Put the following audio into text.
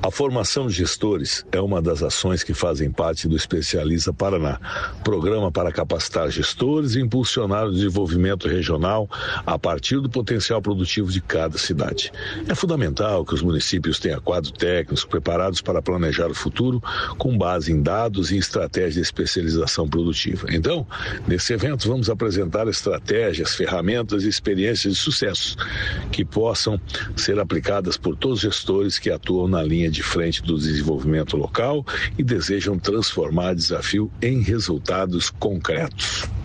A formação de gestores é uma das ações que fazem parte do Especializa Paraná, programa para capacitar gestores e impulsionar o desenvolvimento regional a partir do potencial produtivo de cada cidade. É fundamental que os municípios tenham quadros técnicos preparados para planejar o futuro com base em dados e estratégias de especialização produtiva. Então, nesse evento vamos apresentar estratégias, ferramentas e experiências de sucesso que possam ser aplicadas por todos os gestores que atuam na linha de frente do desenvolvimento local e desejam transformar desafio em resultados concretos.